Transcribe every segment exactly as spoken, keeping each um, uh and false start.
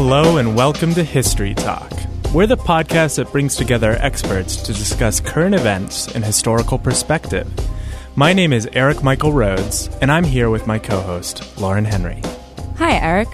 Hello and welcome to History Talk. We're the podcast that brings together experts to discuss current events in historical perspective. My name is Eric Michael Rhodes, and I'm here with my co-host, Lauren Henry. Hi, Eric.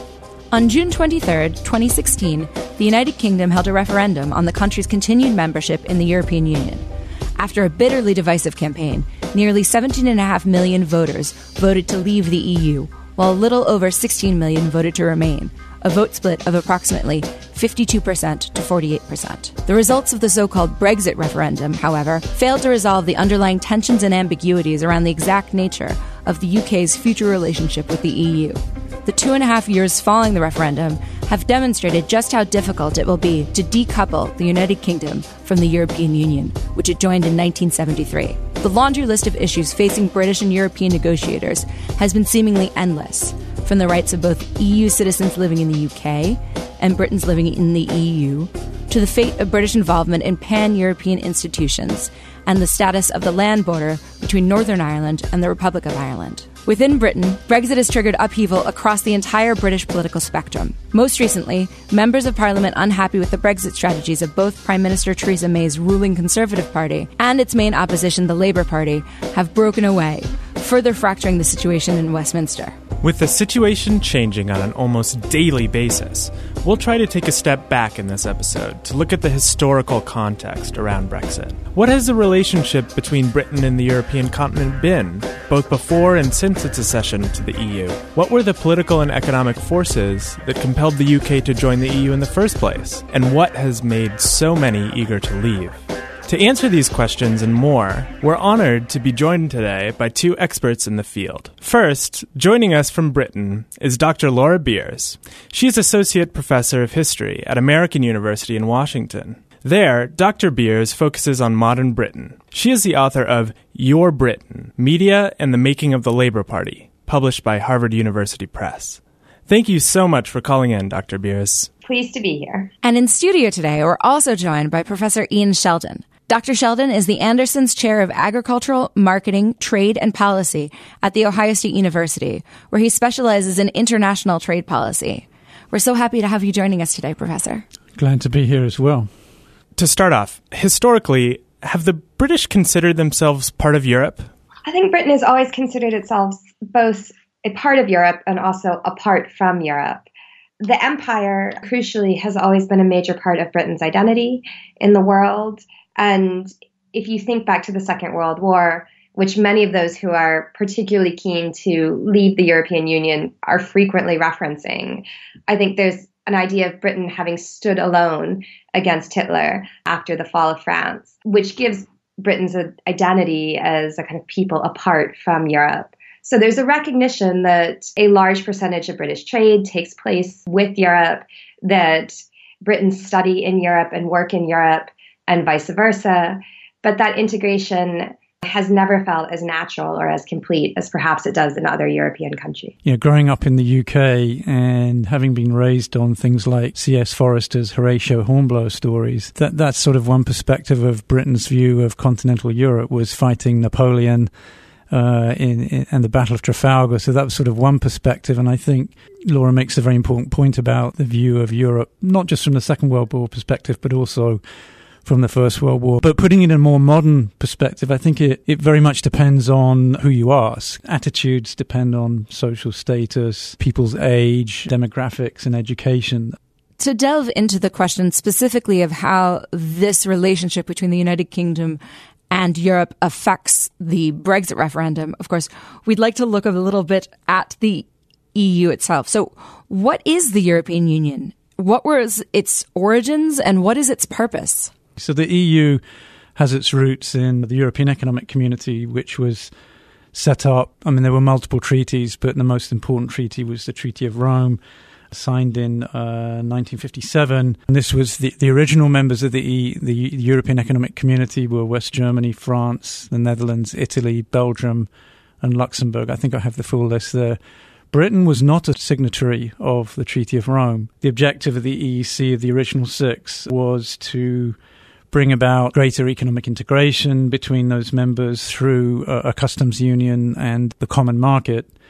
On June twenty-third, twenty sixteen, the United Kingdom held a referendum on the country's continued membership in the European Union. After a bitterly divisive campaign, nearly seventeen point five million voters voted to leave the E U, while a little over sixteen million voted to remain, a vote split of approximately fifty-two percent to forty-eight percent. The results of the so-called Brexit referendum, however, failed to resolve the underlying tensions and ambiguities around the exact nature of the U K's future relationship with the E U. The two and a half years following the referendum have demonstrated just how difficult it will be to decouple the United Kingdom from the European Union, which it joined in nineteen seventy-three. The laundry list of issues facing British and European negotiators has been seemingly endless, from the rights of both E U citizens living in the U K and Britons living in the E U, to the fate of British involvement in pan-European institutions and the status of the land border between Northern Ireland and the Republic of Ireland. Within Britain, Brexit has triggered upheaval across the entire British political spectrum. Most recently, members of Parliament unhappy with the Brexit strategies of both Prime Minister Theresa May's ruling Conservative Party and its main opposition, the Labour Party, have broken away, further fracturing the situation in Westminster. With the situation changing on an almost daily basis, we'll try to take a step back in this episode to look at the historical context around Brexit. What has the relationship between Britain and the European continent been, both before and since its accession to the E U? What were the political and economic forces that compelled the U K to join the E U in the first place? And what has made so many eager to leave? To answer these questions and more, we're honored to be joined today by two experts in the field. First, joining us from Britain is Doctor Laura Beers. She is Associate Professor of History at American University in Washington. There, Doctor Beers focuses on modern Britain. She is the author of Your Britain, Media and the Making of the Labour Party, published by Harvard University Press. Thank you so much for calling in, Doctor Beers. Pleased to be here. And in studio today, we're also joined by Professor Ian Sheldon. Doctor Sheldon is the Anderson's Chair of Agricultural, Marketing, Trade, and Policy at The Ohio State University, where he specializes in international trade policy. We're so happy to have you joining us today, Professor. Glad to be here as well. To start off, historically, have the British considered themselves part of Europe? I think Britain has always considered itself both a part of Europe and also apart from Europe. The empire, crucially, has always been a major part of Britain's identity in the world. And if you think back to the Second World War, which many of those who are particularly keen to leave the European Union are frequently referencing, I think there's an idea of Britain having stood alone against Hitler after the fall of France, which gives Britain's identity as a kind of people apart from Europe. So there's a recognition that a large percentage of British trade takes place with Europe, that Britons study in Europe and work in Europe, and vice versa. But that integration has never felt as natural or as complete as perhaps it does in other European countries. Yeah, growing up in the U K and having been raised on things like C S Forester's Horatio Hornblower stories, that that's sort of one perspective of Britain's view of continental Europe was fighting Napoleon uh, in, in and the Battle of Trafalgar. So that was sort of one perspective. And I think Laura makes a very important point about the view of Europe, not just from the Second World War perspective, but also from the First World War. But putting it in a more modern perspective, I think it, it very much depends on who you ask. Attitudes depend on social status, people's age, demographics, and education. To delve into the question specifically of how this relationship between the United Kingdom and Europe affects the Brexit referendum, of course, we'd like to look a little bit at the E U itself. So what is the European Union? What was its origins and what is its purpose? So the E U has its roots in the European Economic Community, which was set up. I mean, there were multiple treaties, but the most important treaty was the Treaty of Rome, signed in uh, nineteen fifty-seven. And this was the, the original members of the, e, the European Economic Community were West Germany, France, the Netherlands, Italy, Belgium, and Luxembourg. I think I have the full list there. Britain was not a signatory of the Treaty of Rome. The objective of the E E C, of the original six, was to bring about greater economic integration between those members through a, a customs union and the common market.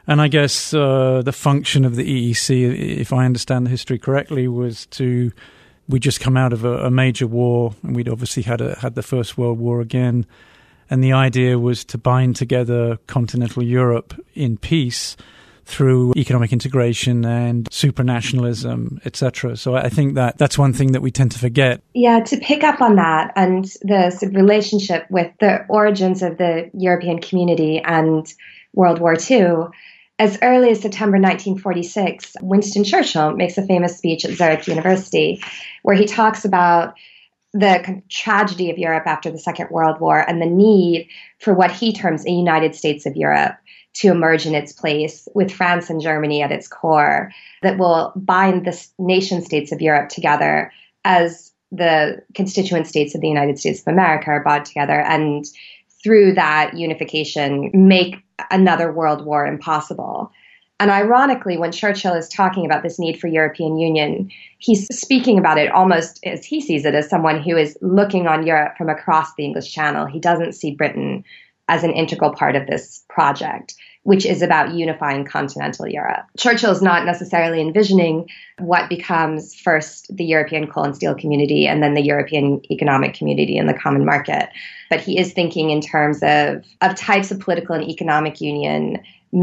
And I guess uh, the function of the E E C, if I understand the history correctly, was to, we just come out of a, a major war, and we'd obviously had a, had the First World War again. And the idea was to bind together continental Europe in peace through economic integration and supranationalism, et cetera. So I think that that's one thing that we tend to forget. Yeah, to pick up on that and the sort of relationship with the origins of the European community and World War Two, as early as September nineteen forty-six, Winston Churchill makes a famous speech at Zurich University where he talks about the tragedy of Europe after the Second World War and the need for what he terms a United States of Europe to emerge in its place, with France and Germany at its core, that will bind the nation states of Europe together as the constituent states of the United States of America are bound together, and through that unification, make another world war impossible. And ironically, when Churchill is talking about this need for European Union, he's speaking about it almost as he sees it, as someone who is looking on Europe from across the English Channel. He doesn't see Britain as an integral part of this project, which is about unifying continental Europe. Churchill is not necessarily envisioning what becomes first the European coal and steel community and then the European economic community and the common market. But he is thinking in terms of, of types of political and economic union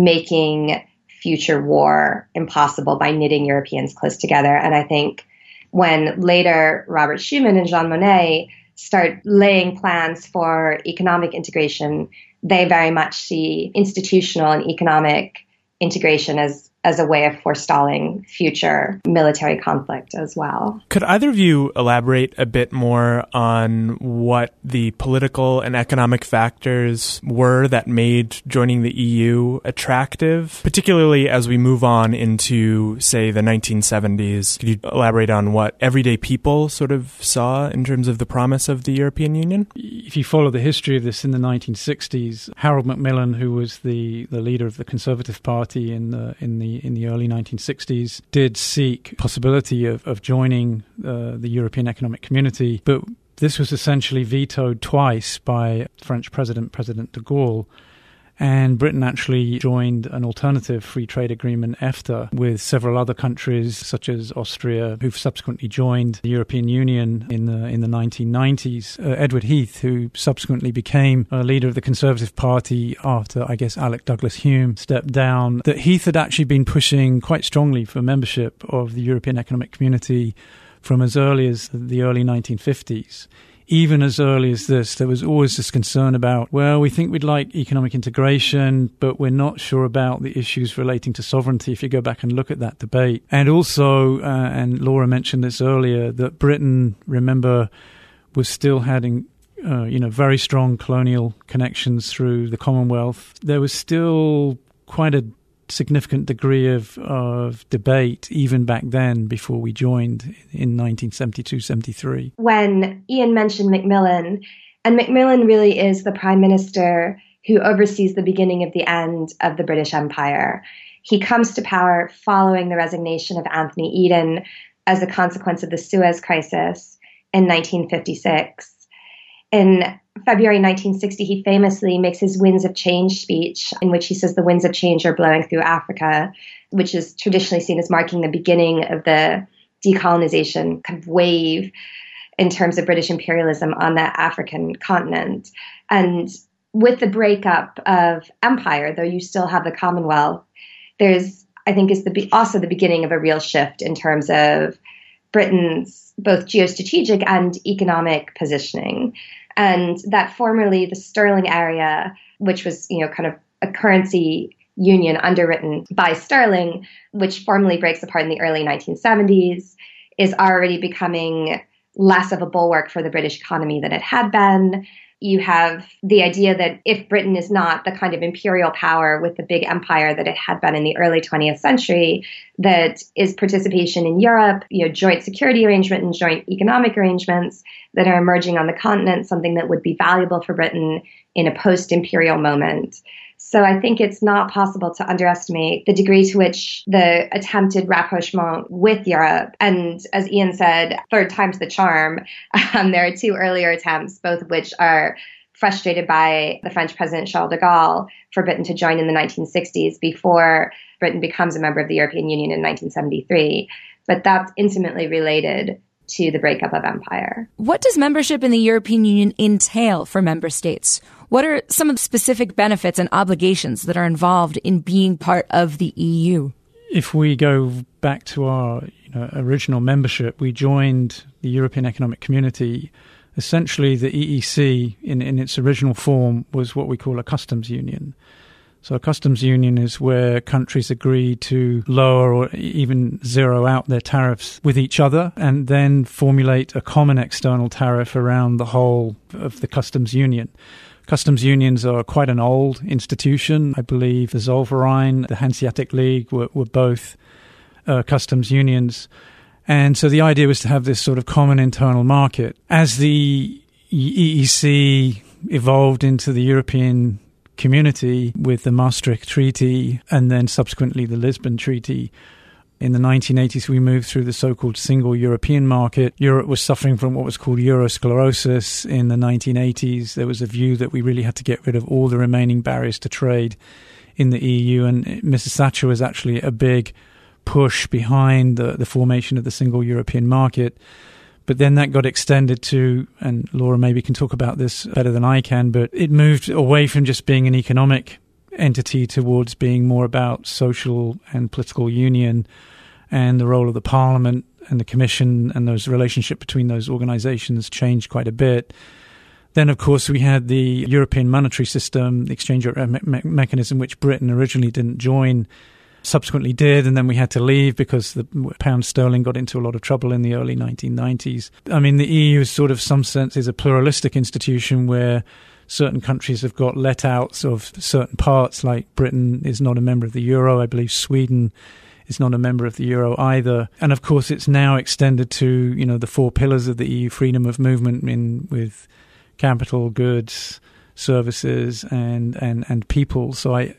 making future war impossible by knitting Europeans close together. And I think when later Robert Schuman and Jean Monnet start laying plans for economic integration, they very much see institutional and economic integration as as a way of forestalling future military conflict as well. Could either of you elaborate a bit more on what the political and economic factors were that made joining the E U attractive, particularly as we move on into, say, the nineteen seventies? Could you elaborate on what everyday people sort of saw in terms of the promise of the European Union? If you follow the history of this in the nineteen sixties, Harold Macmillan, who was the, the leader of the Conservative Party in the in the in the early nineteen sixties, did seek possibility of, of joining uh, the European Economic Community, but this was essentially vetoed twice by French President, President de Gaulle. And Britain actually joined an alternative free trade agreement, EFTA, with several other countries such as Austria, who've subsequently joined the European Union in the in the nineteen nineties. Uh, Edward Heath, who subsequently became a leader of the Conservative Party after, I guess, Alec Douglas-Home stepped down, that Heath had actually been pushing quite strongly for membership of the European Economic Community from as early as the early nineteen fifties. Even as early as this, there was always this concern about, well, we think we'd like economic integration, but we're not sure about the issues relating to sovereignty, if you go back and look at that debate. And also, uh, and Laura mentioned this earlier, that Britain, remember, was still having uh, you know, very strong colonial connections through the Commonwealth. There was still quite a significant degree of, of debate even back then before we joined in nineteen seventy-two seventy-three. When Ian mentioned Macmillan, and Macmillan really is the prime minister who oversees the beginning of the end of the British Empire. He comes to power following the resignation of Anthony Eden as a consequence of the Suez Crisis in nineteen fifty-six. In February nineteen sixty, he famously makes his Winds of Change speech, in which he says the winds of change are blowing through Africa, which is traditionally seen as marking the beginning of the decolonization kind of wave in terms of British imperialism on the African continent. And with the breakup of empire, though you still have the Commonwealth, there's, I think, is the also the beginning of a real shift in terms of Britain's both geostrategic and economic positioning. And that formerly the sterling area, which was, you know, kind of a currency union underwritten by sterling, which formally breaks apart in the early nineteen seventies, is already becoming less of a bulwark for the British economy than it had been. You have the idea that if Britain is not the kind of imperial power with the big empire that it had been in the early twentieth century, that is participation in Europe, you know, joint security arrangement and joint economic arrangements that are emerging on the continent, something that would be valuable for Britain in a post-imperial moment. So I think it's not possible to underestimate the degree to which the attempted rapprochement with Europe, and as Ian said, third time's the charm, um, there are two earlier attempts, both of which are frustrated by the French President Charles de Gaulle for Britain to join in the nineteen sixties before Britain becomes a member of the European Union in nineteen seventy-three. But that's intimately related to the breakup of empire. What does membership in the European Union entail for member states? What are some of the specific benefits and obligations that are involved in being part of the E U? If we go back to our you know, original membership, we joined the European Economic Community. Essentially, the E E C, in, in its original form, was what we call a customs union. So a customs union is where countries agree to lower or even zero out their tariffs with each other and then formulate a common external tariff around the whole of the customs union. Customs unions are quite an old institution. I believe the Zollverein, the Hanseatic League were, were both uh, customs unions. And so the idea was to have this sort of common internal market. As the E E C evolved into the European Community with the Maastricht Treaty and then subsequently the Lisbon Treaty, in the nineteen eighties, we moved through the so-called single European market. Europe was suffering from what was called Eurosclerosis. In the nineteen eighties, there was a view that we really had to get rid of all the remaining barriers to trade in the E U. And Missus Thatcher was actually a big push behind the, the formation of the single European market. But then that got extended to, and Laura maybe can talk about this better than I can, but it moved away from just being an economic entity towards being more about social and political union, and the role of the Parliament and the Commission and those relationship between those organizations changed quite a bit. Then, of course, we had the European monetary system, the exchange rate me- me- mechanism, which Britain originally didn't join, subsequently did, and then we had to leave because the pound sterling got into a lot of trouble in the early nineteen nineties. I mean, the E U is sort of, some sense, is a pluralistic institution where certain countries have got let-outs of certain parts, like Britain is not a member of the euro. I believe Sweden is not a member of the euro either. And of course, it's now extended to, you know, the four pillars of the E U: freedom of movement in with capital, goods, services, and and and people. So I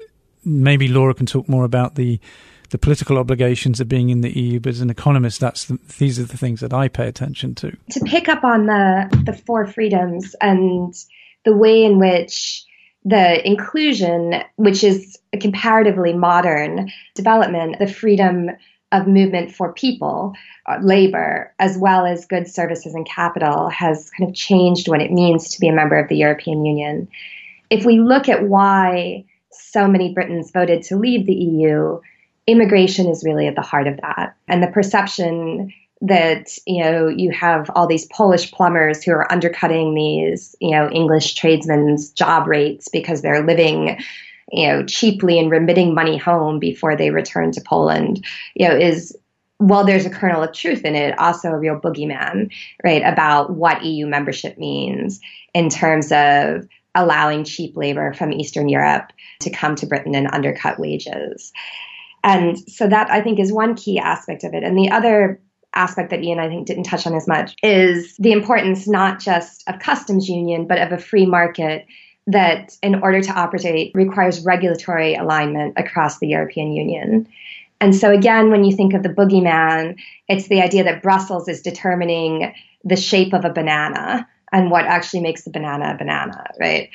maybe Laura can talk more about the the political obligations of being in the E U, but as an economist, that's the, these are the things that I pay attention to. To pick up on the the four freedoms and the way in which the inclusion, which is a comparatively modern development, the freedom of movement for people, uh, labor, as well as goods, services, and capital, has kind of changed what it means to be a member of the European Union. If we look at why so many Britons voted to leave the E U, immigration is really at the heart of that. And the perception that, you know, you have all these Polish plumbers who are undercutting these, you know, English tradesmen's job rates because they're living, you know, cheaply and remitting money home before they return to Poland, you know, is, while there's a kernel of truth in it, also a real boogeyman, right, about what E U membership means in terms of allowing cheap labor from Eastern Europe to come to Britain and undercut wages. And so that, I think, is one key aspect of it. And the other aspect that Ian, I think, didn't touch on as much is the importance not just of customs union, but of a free market that, in order to operate, requires regulatory alignment across the European Union. And so, again, when you think of the boogeyman, it's the idea that Brussels is determining the shape of a banana and what actually makes the banana a banana, right?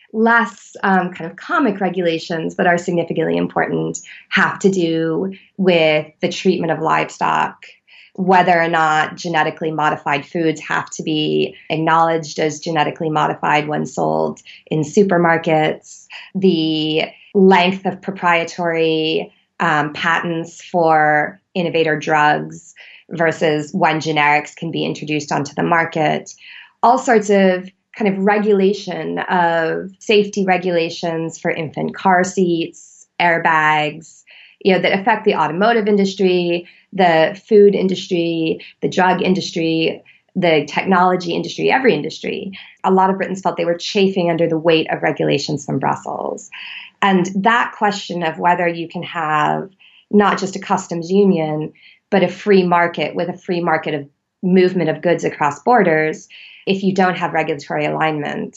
Less um, kind of comic regulations that are significantly important have to do with the treatment of livestock, whether or not genetically modified foods have to be acknowledged as genetically modified when sold in supermarkets, the length of proprietary um, patents for innovator drugs versus when generics can be introduced onto the market, all sorts of kind of regulation of safety regulations for infant car seats, airbags, you know, that affect the automotive industry, the food industry, the drug industry, the technology industry, every industry. A lot of Britons felt they were chafing under the weight of regulations from Brussels. And that question of whether you can have not just a customs union, but a free market with a free market of movement of goods across borders, if you don't have regulatory alignment,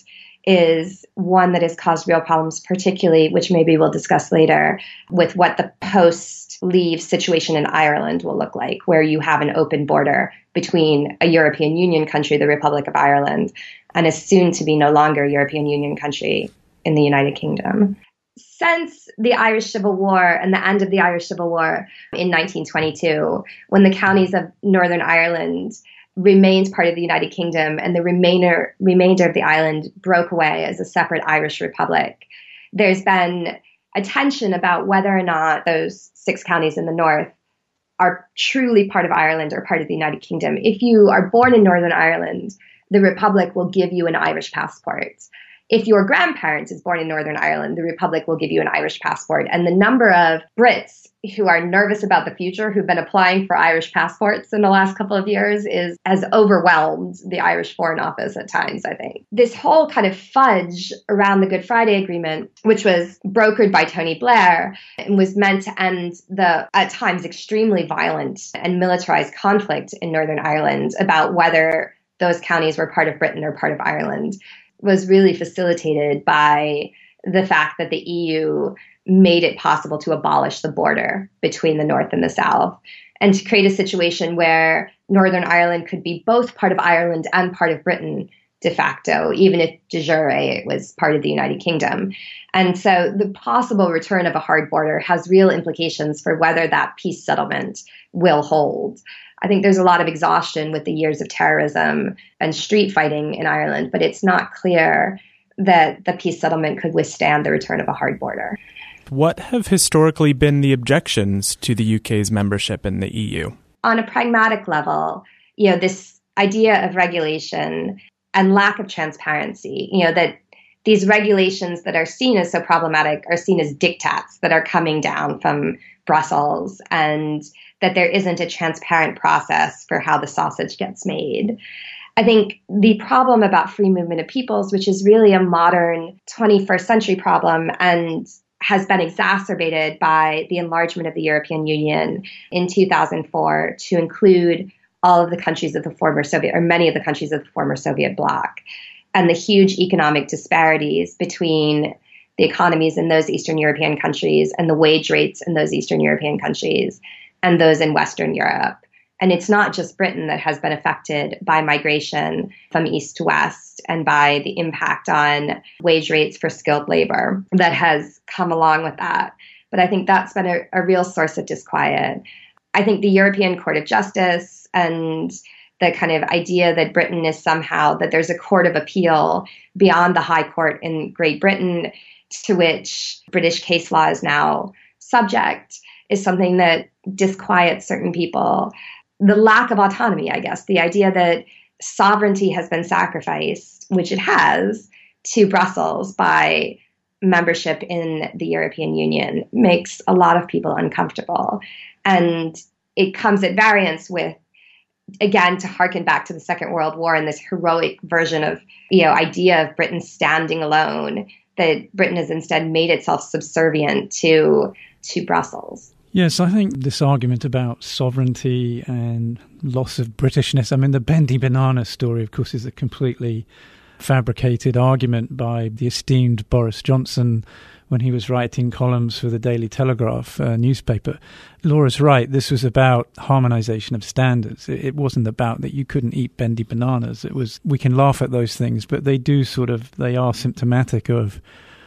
is one that has caused real problems, particularly, which maybe we'll discuss later, with what the post-leave situation in Ireland will look like, where you have an open border between a European Union country, the Republic of Ireland, and a soon-to-be no longer European Union country in the United Kingdom. Since the Irish Civil War and the end of the Irish Civil War in nineteen twenty-two, when the counties of Northern Ireland remained part of the United Kingdom and the remainder remainder of the island broke away as a separate Irish republic, there's been a tension about whether or not those six counties in the north are truly part of Ireland or part of the United Kingdom. If you are born in Northern Ireland, the Republic will give you an Irish passport. If your grandparent is born in Northern Ireland, the Republic will give you an Irish passport. And the number of Brits who are nervous about the future, who've been applying for Irish passports in the last couple of years, is has overwhelmed the Irish Foreign Office at times, I think. This whole kind of fudge around the Good Friday Agreement, which was brokered by Tony Blair and was meant to end the, at times, extremely violent and militarized conflict in Northern Ireland about whether those counties were part of Britain or part of Ireland, was really facilitated by the fact that the E U made it possible to abolish the border between the North and the South, and to create a situation where Northern Ireland could be both part of Ireland and part of Britain de facto, even if de jure it was part of the United Kingdom. And so the possible return of a hard border has real implications for whether that peace settlement will hold. I think there's a lot of exhaustion with the years of terrorism and street fighting in Ireland, but it's not clear that the peace settlement could withstand the return of a hard border. What have historically been the objections to the U K's membership in the E U? On a pragmatic level, you know, this idea of regulation and lack of transparency, you know, that these regulations that are seen as so problematic are seen as diktats that are coming down from Brussels, and that there isn't a transparent process for how the sausage gets made. I think the problem about free movement of peoples, which is really a modern twenty-first century problem and has been exacerbated by the enlargement of the European Union in two thousand four to include all of the countries of the former Soviet, or many of the countries of the former Soviet bloc, and the huge economic disparities between the economies in those Eastern European countries and the wage rates in those Eastern European countries and those in Western Europe. And it's not just Britain that has been affected by migration from east to west and by the impact on wage rates for skilled labor that has come along with that. But I think that's been a, a real source of disquiet. I think the European Court of Justice and the kind of idea that Britain is somehow, that there's a court of appeal beyond the High Court in Great Britain to which British case law is now subject, is something that disquiets certain people. The lack of autonomy, I guess, the idea that sovereignty has been sacrificed, which it has, to Brussels by membership in the European Union, makes a lot of people uncomfortable. And it comes at variance with, again, to harken back to the Second World War and this heroic version of, you know, idea of Britain standing alone, that Britain has instead made itself subservient to to Brussels. Yes, I think this argument about sovereignty and loss of Britishness, I mean, the bendy banana story, of course, is a completely fabricated argument by the esteemed Boris Johnson when he was writing columns for the Daily Telegraph uh, newspaper. Laura's right, this was about harmonization of standards. It, it wasn't about that you couldn't eat bendy bananas. It was, we can laugh at those things, but they do sort of, they are symptomatic of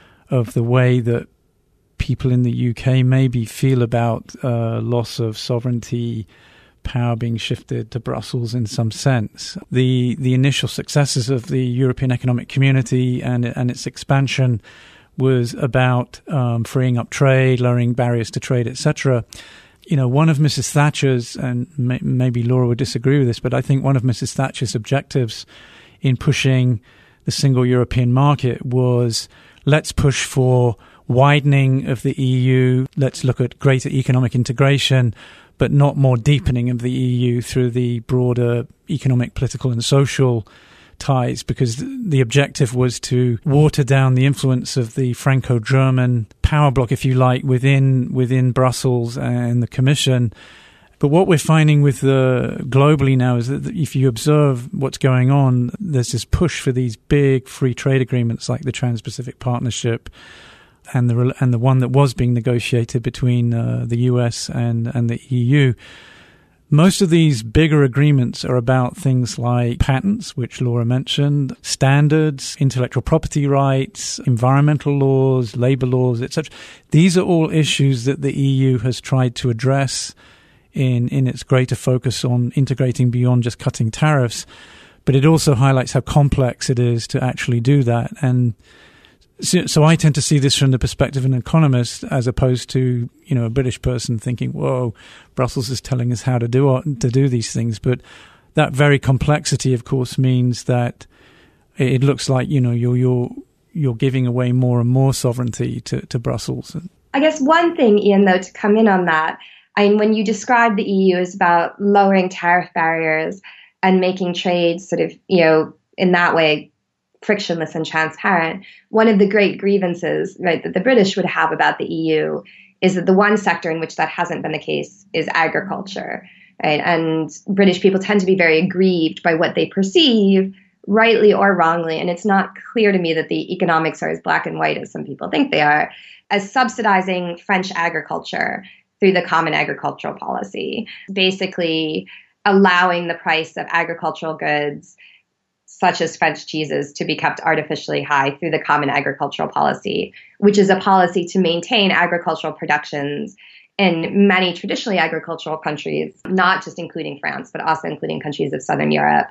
of the way that people in the U K maybe feel about uh, loss of sovereignty, power being shifted to Brussels in some sense. The the initial successes of the European Economic Community and and its expansion was about um, freeing up trade, lowering barriers to trade, et cetera. You know, one of Missus Thatcher's, and may, maybe Laura would disagree with this, but I think one of Missus Thatcher's objectives in pushing the single European market was, let's push for widening of the E U, let's look at greater economic integration, but not more deepening of the E U through the broader economic, political and social ties, because the objective was to water down the influence of the Franco-German power bloc, if you like, within within Brussels and the Commission, But what we're finding with the globally now is that if you observe what's going on, there's this push for these big free trade agreements like the Trans-Pacific Partnership and the and the one that was being negotiated between uh, the U S and, and the E U. Most of these bigger agreements are about things like patents, which Laura mentioned, standards, intellectual property rights, environmental laws, labor laws, et cetera. These are all issues that the E U has tried to address in, in its greater focus on integrating beyond just cutting tariffs. But it also highlights how complex it is to actually do that. And So, so I tend to see this from the perspective of an economist, as opposed to, you know, a British person thinking, "Whoa, Brussels is telling us how to do to do these things." But that very complexity, of course, means that it looks like, you know, you're you're you're giving away more and more sovereignty to, to Brussels. I guess one thing, Ian, though, to come in on that, I mean, when you describe the E U as about lowering tariff barriers and making trade sort of, you know, in that way, frictionless and transparent, one of the great grievances, right, that the British would have about the E U is that the one sector in which that hasn't been the case is agriculture, right? And British people tend to be very aggrieved by what they perceive, rightly or wrongly, and it's not clear to me that the economics are as black and white as some people think they are, as subsidizing French agriculture through the Common Agricultural Policy, basically allowing the price of agricultural goods such as French cheeses to be kept artificially high through the Common Agricultural Policy, which is a policy to maintain agricultural productions in many traditionally agricultural countries, not just including France, but also including countries of Southern Europe,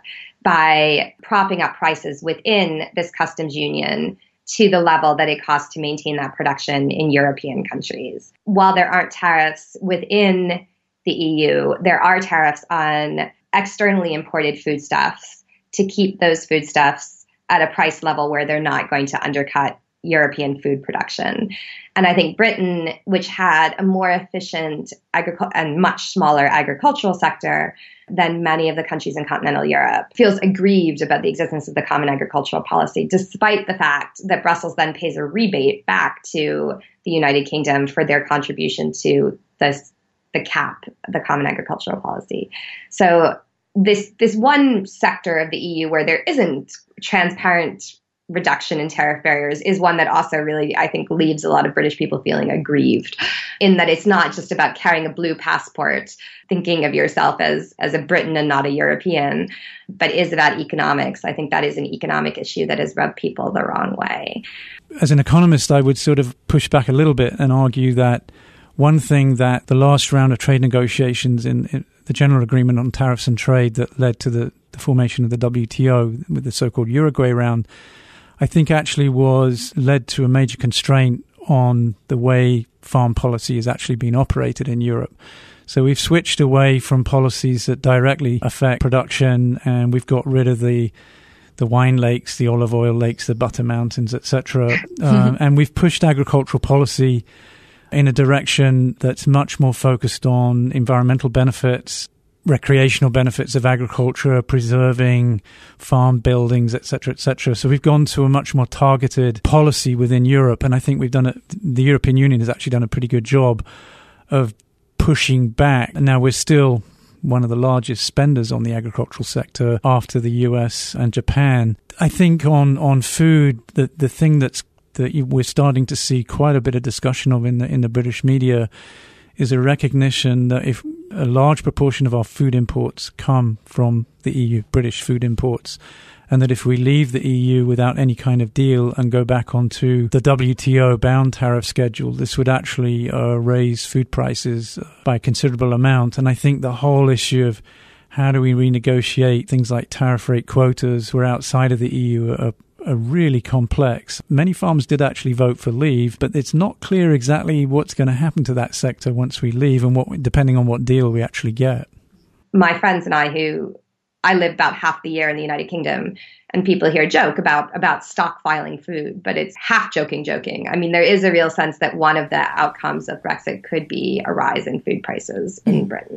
by propping up prices within this customs union to the level that it costs to maintain that production in European countries. While there aren't tariffs within the E U, there are tariffs on externally imported foodstuffs to keep those foodstuffs at a price level where they're not going to undercut European food production. And I think Britain, which had a more efficient agricul- and much smaller agricultural sector than many of the countries in continental Europe, feels aggrieved about the existence of the Common Agricultural Policy, despite the fact that Brussels then pays a rebate back to the United Kingdom for their contribution to this, the C A P, the Common Agricultural Policy. So This this one sector of the E U where there isn't transparent reduction in tariff barriers is one that also really, I think, leaves a lot of British people feeling aggrieved, in that it's not just about carrying a blue passport, thinking of yourself as, as a Briton and not a European, but is about economics. I think that is an economic issue that has rubbed people the wrong way. As an economist, I would sort of push back a little bit and argue that one thing that the last round of trade negotiations in, in the General Agreement on Tariffs and Trade that led to the, the formation of the W T O with the so-called Uruguay round, I think actually was led to a major constraint on the way farm policy has actually been operated in Europe. So we've switched away from policies that directly affect production, and we've got rid of the the wine lakes, the olive oil lakes, the butter mountains, et cetera. um, and we've pushed agricultural policy in a direction that's much more focused on environmental benefits, recreational benefits of agriculture, preserving farm buildings, et cetera, et cetera. So we've gone to a much more targeted policy within Europe, and I think we've done it. The European Union has actually done a pretty good job of pushing back. And now we're still one of the largest spenders on the agricultural sector after the U S and Japan. I think on on food, the the thing that's that we're starting to see quite a bit of discussion of in the in the British media is a recognition that if a large proportion of our food imports come from the E U, British food imports, and that if we leave the E U without any kind of deal and go back onto the W T O bound tariff schedule, this would actually uh, raise food prices by a considerable amount. And I think the whole issue of how do we renegotiate things like tariff rate quotas who are outside of the E U are are really complex. Many farms did actually vote for leave, but it's not clear exactly what's going to happen to that sector once we leave and what, depending on what deal we actually get. My friends and I, who I live about half the year in the United Kingdom, and people here joke about, about stockpiling food, but it's half joking, joking. I mean, there is a real sense that one of the outcomes of Brexit could be a rise in food prices in Britain.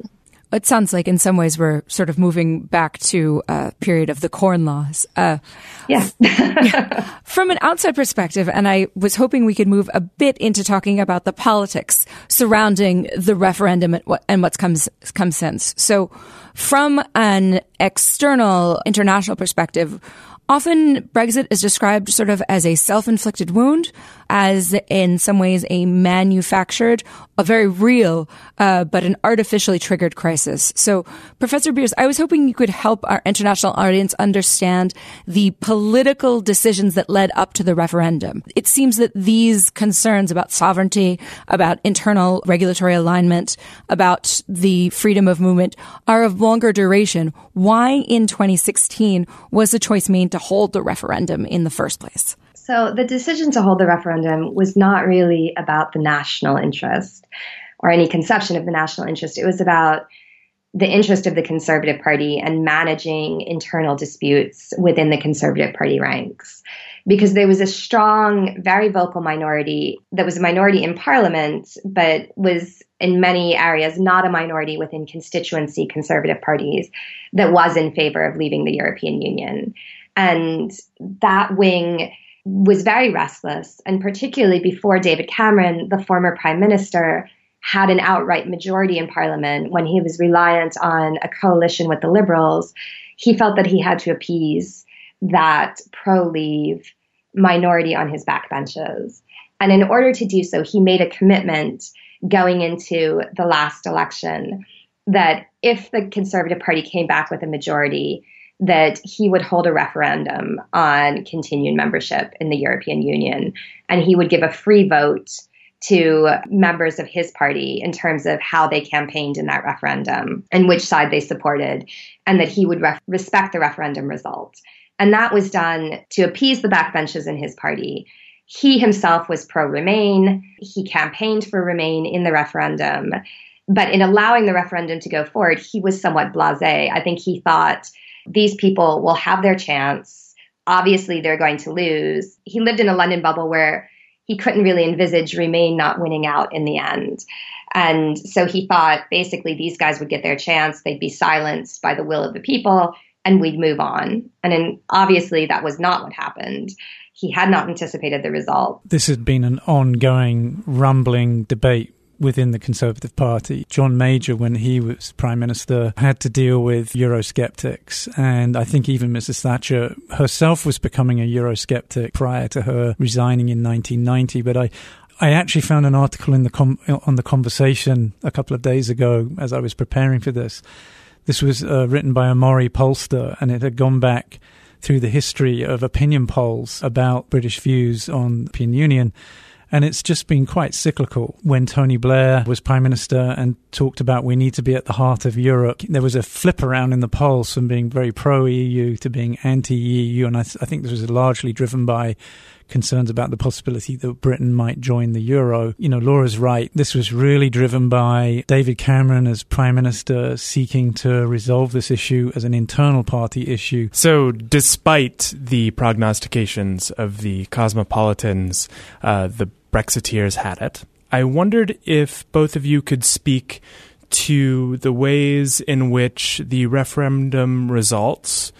It sounds like in some ways we're sort of moving back to a period of the Corn Laws. Uh, yeah. yeah. From an outside perspective, and I was hoping we could move a bit into talking about the politics surrounding the referendum and, what, and what's come, come since. So from an external international perspective, often Brexit is described sort of as a self-inflicted wound, as in some ways a manufactured, a very real, uh, but an artificially triggered crisis. So, Professor Beers, I was hoping you could help our international audience understand the political decisions that led up to the referendum. It seems that these concerns about sovereignty, about internal regulatory alignment, about the freedom of movement are of longer duration. Why in twenty sixteen was the choice made to hold the referendum in the first place? So the decision to hold the referendum was not really about the national interest or any conception of the national interest. It was about the interest of the Conservative Party and managing internal disputes within the Conservative Party ranks. Because there was a strong, very vocal minority that was a minority in Parliament, but was in many areas not a minority within constituency Conservative parties that was in favor of leaving the European Union. And that wing was very restless, and particularly before David Cameron, the former prime minister, had an outright majority in Parliament when he was reliant on a coalition with the Liberals, he felt that he had to appease that pro-leave minority on his backbenches. And in order to do so, he made a commitment going into the last election that if the Conservative Party came back with a majority, that he would hold a referendum on continued membership in the European Union. And he would give a free vote to members of his party in terms of how they campaigned in that referendum and which side they supported, and that he would ref- respect the referendum result. And that was done to appease the backbenchers in his party. He himself was pro-Remain. He campaigned for Remain in the referendum. But in allowing the referendum to go forward, he was somewhat blasé. I think he thought these people will have their chance. Obviously, they're going to lose. He lived in a London bubble where he couldn't really envisage Remain not winning out in the end. And so he thought basically these guys would get their chance. They'd be silenced by the will of the people and we'd move on. And then obviously that was not what happened. He had not anticipated the result. This had been an ongoing, rumbling debate within the Conservative Party. John Major, when he was Prime Minister, had to deal with Eurosceptics. And I think even Missus Thatcher herself was becoming a Eurosceptic prior to her resigning in nineteen ninety. But I, I actually found an article in the com- on The Conversation a couple of days ago as I was preparing for this. This was uh, written by Amaury Polster, and it had gone back through the history of opinion polls about British views on the European Union. And it's just been quite cyclical. When Tony Blair was Prime Minister and talked about we need to be at the heart of Europe, there was a flip around in the polls from being very pro-E U to being anti-E U. And I, th- I think this was largely driven by concerns about the possibility that Britain might join the euro. You know, Laura's right. This was really driven by David Cameron as Prime Minister seeking to resolve this issue as an internal party issue. So despite the prognostications of the cosmopolitans, uh, the Brexiteers had it. I wondered if both of you could speak to the ways in which the referendum results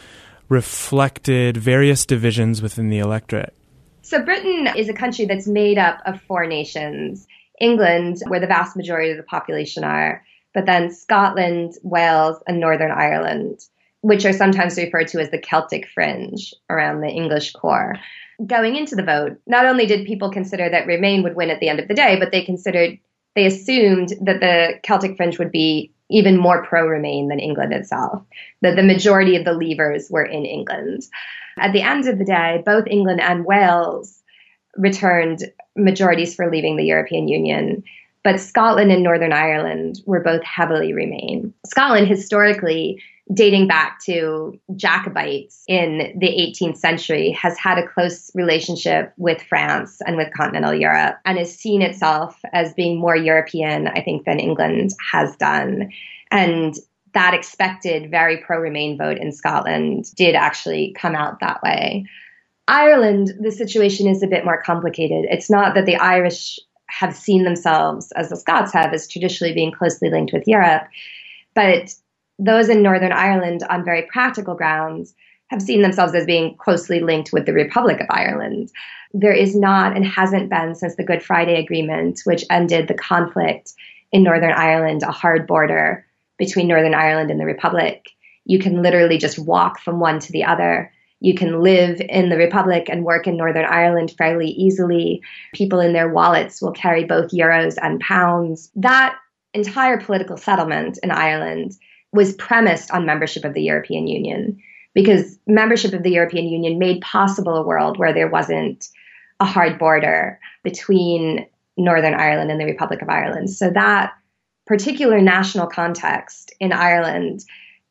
reflected various divisions within the electorate. So Britain is a country that's made up of four nations. England, where the vast majority of the population are, but then Scotland, Wales, and Northern Ireland, which are sometimes referred to as the Celtic fringe around the English core. Going into the vote, not only did people consider that Remain would win at the end of the day, but they considered, they assumed that the Celtic fringe would be even more pro-Remain than England itself, that the majority of the leavers were in England. At the end of the day, both England and Wales returned majorities for leaving the European Union, but Scotland and Northern Ireland were both heavily Remain. Scotland, historically, dating back to Jacobites in the eighteenth century, has had a close relationship with France and with continental Europe, and has seen itself as being more European, I think, than England has done. And that expected very pro-Remain vote in Scotland did actually come out that way. Ireland, the situation is a bit more complicated. It's not that the Irish have seen themselves, as the Scots have, as traditionally being closely linked with Europe. But those in Northern Ireland, on very practical grounds, have seen themselves as being closely linked with the Republic of Ireland. There is not and hasn't been since the Good Friday Agreement, which ended the conflict in Northern Ireland, a hard border between Northern Ireland and the Republic. You can literally just walk from one to the other. You can live in the Republic and work in Northern Ireland fairly easily. People in their wallets will carry both euros and pounds. That entire political settlement in Ireland was premised on membership of the European Union, because membership of the European Union made possible a world where there wasn't a hard border between Northern Ireland and the Republic of Ireland. So that particular national context in Ireland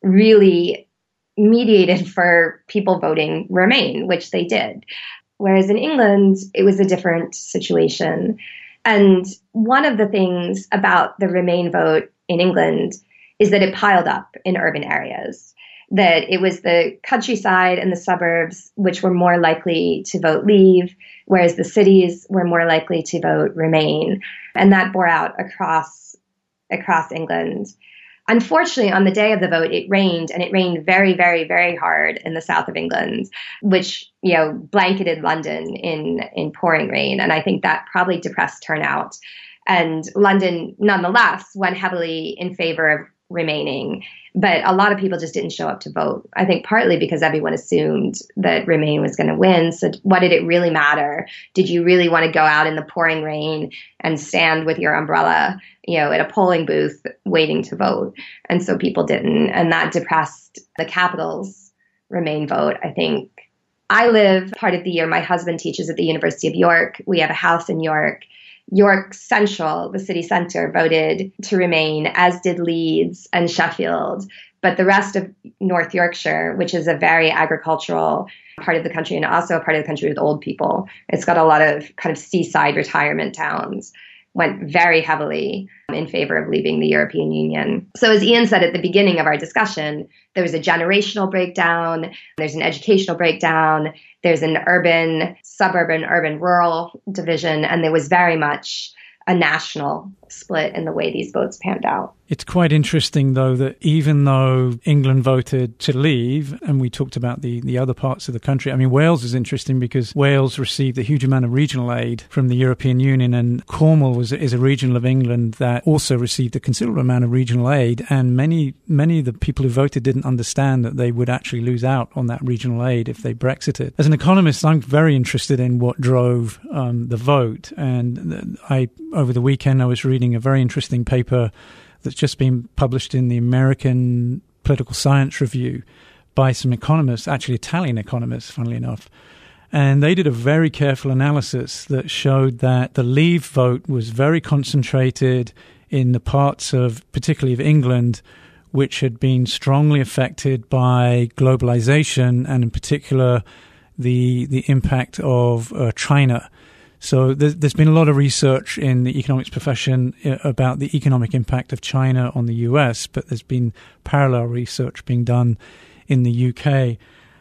really mediated for people voting Remain, which they did. Whereas in England, it was a different situation. And one of the things about the Remain vote in England is that it piled up in urban areas, that it was the countryside and the suburbs which were more likely to vote Leave, whereas the cities were more likely to vote Remain. And that bore out across, across England. Unfortunately, on the day of the vote, it rained, and it rained very, very, very hard in the south of England, which, you know, blanketed London in, in pouring rain. And I think that probably depressed turnout. And London, nonetheless, went heavily in favor of remaining. But a lot of people just didn't show up to vote. I think partly because everyone assumed that Remain was going to win. So what did it really matter? Did you really want to go out in the pouring rain and stand with your umbrella, you know, at a polling booth waiting to vote? And so people didn't. And that depressed the capital's Remain vote, I think. I live part of the year. My husband teaches at the University of York. We have a house in York. York Central, the city center, voted to remain, as did Leeds and Sheffield. But the rest of North Yorkshire, which is a very agricultural part of the country and also a part of the country with old people, it's got a lot of kind of seaside retirement towns, went very heavily in favor of leaving the European Union. So as Ian said at the beginning of our discussion, there was a generational breakdown, there's an educational breakdown, there's an urban, suburban, urban, rural division, and there was very much a national split in the way these votes panned out. It's quite interesting, though, that even though England voted to leave, and we talked about the, the other parts of the country, I mean, Wales is interesting because Wales received a huge amount of regional aid from the European Union, and Cornwall was is a region of England that also received a considerable amount of regional aid, and many, many of the people who voted didn't understand that they would actually lose out on that regional aid if they Brexited. As an economist, I'm very interested in what drove um, the vote, and I over the weekend I was reading a very interesting paper that's just been published in the American Political Science Review by some economists, actually Italian economists, funnily enough. And they did a very careful analysis that showed that the Leave vote was very concentrated in the parts of, particularly of England, which had been strongly affected by globalization and in particular the the impact of uh, China. So there's been a lot of research in the economics profession about the economic impact of China on the U S, but there's been parallel research being done in the U K.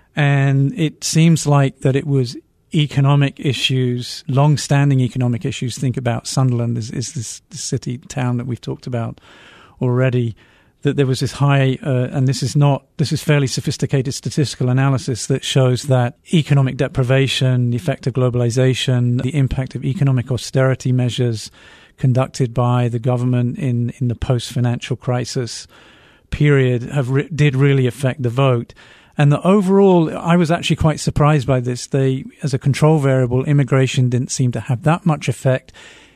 And it seems like that it was economic issues, long-standing economic issues. Think about Sunderland is, is this, this city, town that we've talked about already, that there was this high, uh, and this is not, this is fairly sophisticated statistical analysis that shows that economic deprivation, the effect of globalization, the impact of economic austerity measures conducted by the government in, in the post-financial crisis period have re- did really affect the vote. And the overall, I was actually quite surprised by this. They, as a control variable, immigration didn't seem to have that much effect,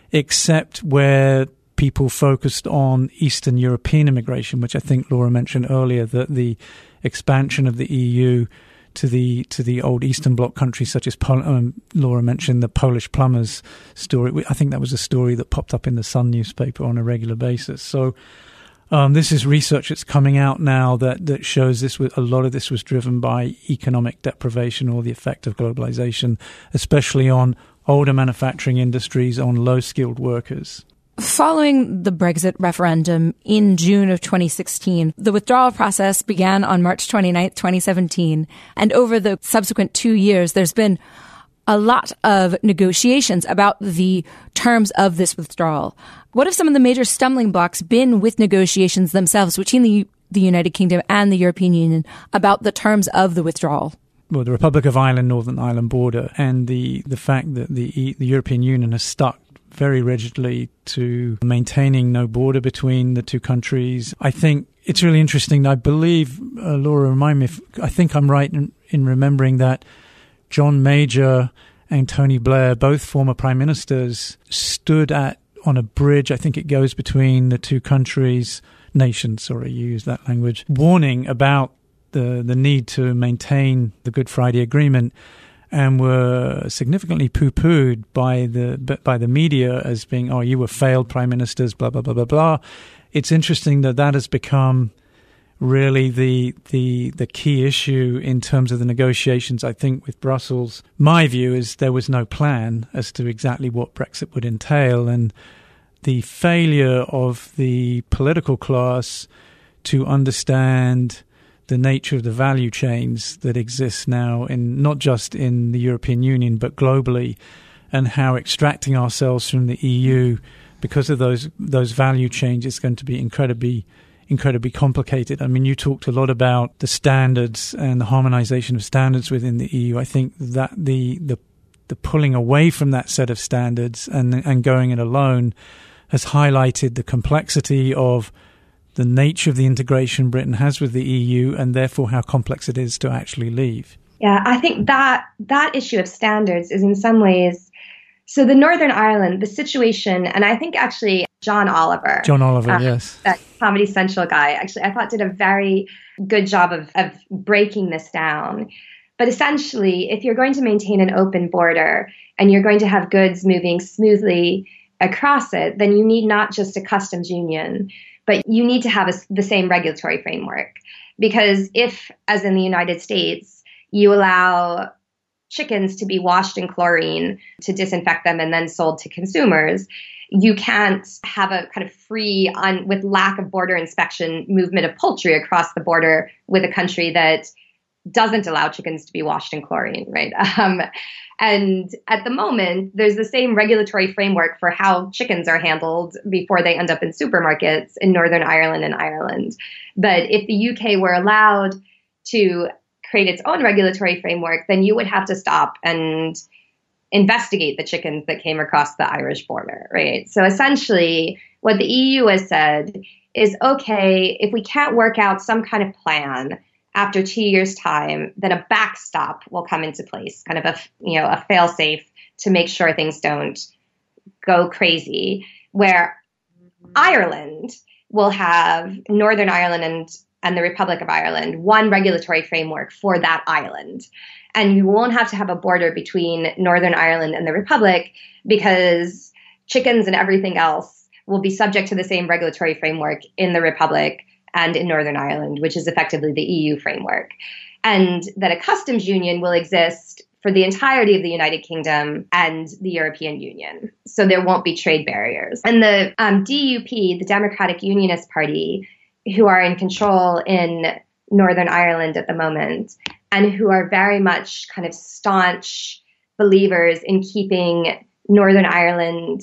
except where people focused on Eastern European immigration, which I think Laura mentioned earlier, that the expansion of the E U to the to the old Eastern Bloc countries, such as Pol- um, Laura mentioned the Polish plumbers story. I think that was a story that popped up in the Sun newspaper on a regular basis. So um, this is research that's coming out now that, that shows this. A lot of this was driven by economic deprivation or the effect of globalization, especially on older manufacturing industries, on low-skilled workers. Following the Brexit referendum in June of twenty sixteen, the withdrawal process began on March twenty-ninth, twenty seventeen. And over the subsequent two years, there's been a lot of negotiations about the terms of this withdrawal. What have some of the major stumbling blocks been with negotiations themselves between the, the United Kingdom and the European Union about the terms of the withdrawal? Well, the Republic of Ireland, Northern Ireland border, and the, the fact that the the European Union has stuck very rigidly to maintaining no border between the two countries. I think it's really interesting. I believe, uh, Laura, remind me if I think I'm right in, in remembering that John Major and Tony Blair, both former prime ministers, stood at on a bridge. I think it goes between the two countries, nations, sorry, you use that language, warning about the the need to maintain the Good Friday Agreement, and were significantly poo-pooed by the by the media as being, oh, you were failed prime ministers, blah, blah, blah, blah, blah. It's interesting that that has become really the the the key issue in terms of the negotiations, I think, with Brussels. My view is there was no plan as to exactly what Brexit would entail, and the failure of the political class to understand the nature of the value chains that exist now in not just in the European Union but globally, and how extracting ourselves from the E U because of those those value chains is going to be incredibly incredibly complicated. I mean, you talked a lot about the standards and the harmonization of standards within the E U. I think that the the the pulling away from that set of standards and and going it alone has highlighted the complexity of the nature of the integration Britain has with the E U, and therefore how complex it is to actually leave. Yeah, I think that that issue of standards is in some ways, so the Northern Ireland, the situation, and I think actually John Oliver. John Oliver, uh, yes. That Comedy Central guy, actually, I thought did a very good job of, of breaking this down. But essentially, if you're going to maintain an open border and you're going to have goods moving smoothly across it, then you need not just a customs union, but you need to have a, the same regulatory framework. Because if, as in the United States, you allow chickens to be washed in chlorine to disinfect them and then sold to consumers, you can't have a kind of free, on, with lack of border inspection, movement of poultry across the border with a country that doesn't allow chickens to be washed in chlorine, right? Um, and at the moment, there's the same regulatory framework for how chickens are handled before they end up in supermarkets in Northern Ireland and Ireland. But if the U K were allowed to create its own regulatory framework, then you would have to stop and investigate the chickens that came across the Irish border, right? So essentially, what the E U has said is, okay, if we can't work out some kind of plan after two years' time, then a backstop will come into place, kind of a, you know, a fail-safe to make sure things don't go crazy, where Ireland will have Northern Ireland and, and the Republic of Ireland, one regulatory framework for that island. And you won't have to have a border between Northern Ireland and the Republic because chickens and everything else will be subject to the same regulatory framework in the Republic and in Northern Ireland, which is effectively the E U framework. And that a customs union will exist for the entirety of the United Kingdom and the European Union. So there won't be trade barriers. And the um, D U P, the Democratic Unionist Party, who are in control in Northern Ireland at the moment, and who are very much kind of staunch believers in keeping Northern Ireland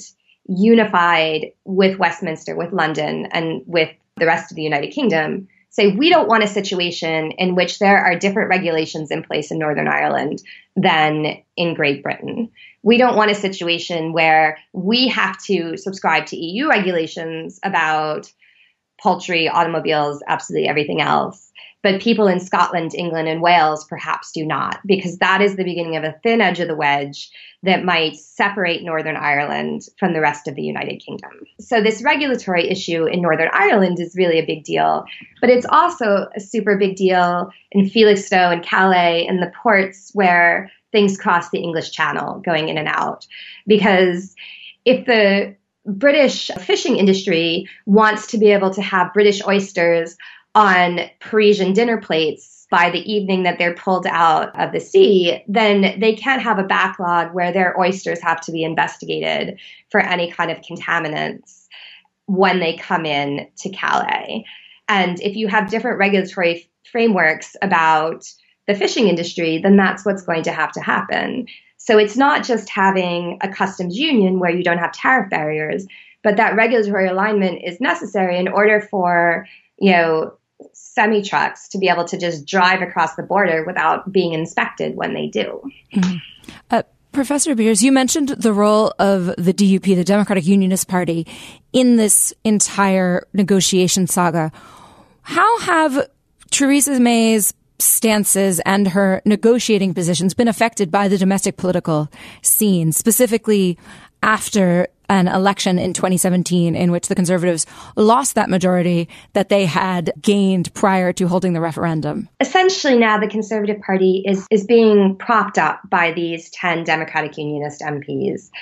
unified with Westminster, with London, and with the rest of the United Kingdom, say we don't want a situation in which there are different regulations in place in Northern Ireland than in Great Britain. We don't want a situation where we have to subscribe to E U regulations about poultry, automobiles, absolutely everything else. But people in Scotland, England, and Wales perhaps do not, because that is the beginning of a thin edge of the wedge that might separate Northern Ireland from the rest of the United Kingdom. So this regulatory issue in Northern Ireland is really a big deal, but it's also a super big deal in Felixstowe and Calais and the ports where things cross the English Channel going in and out. Because if the British fishing industry wants to be able to have British oysters on Parisian dinner plates by the evening that they're pulled out of the sea, then they can't have a backlog where their oysters have to be investigated for any kind of contaminants when they come in to Calais. And if you have different regulatory frameworks about the fishing industry, then that's what's going to have to happen. So it's not just having a customs union where you don't have tariff barriers, but that regulatory alignment is necessary in order for, you know, semi-trucks to be able to just drive across the border without being inspected when they do. Mm-hmm. Uh, Professor Beers, you mentioned the role of the D U P, the Democratic Unionist Party, in this entire negotiation saga. How have Theresa May's stances and her negotiating positions been affected by the domestic political scene, specifically after an election in twenty seventeen in which the Conservatives lost that majority that they had gained prior to holding the referendum? Essentially now the Conservative Party is, is being propped up by these ten Democratic Unionist M Ps.